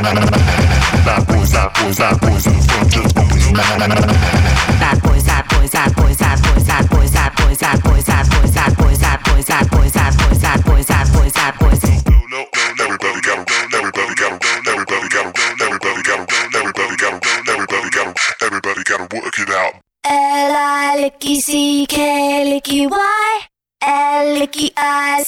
Bad boys in the front just bumping. Bad boys, bad boys, bad boys, bad boys, bad boys, bad boys, bad boys, bad boys, bad boys, bad boys, bad boys, bad boys, bad boys, bad boys, bad boys. Everybody gotta go, everybody gotta go, everybody gotta go, everybody gotta go, everybody gotta go, everybody gotta, everybody gotta work it out. L-I-L-I-C-K-L-I-C-Y, L-I-C-I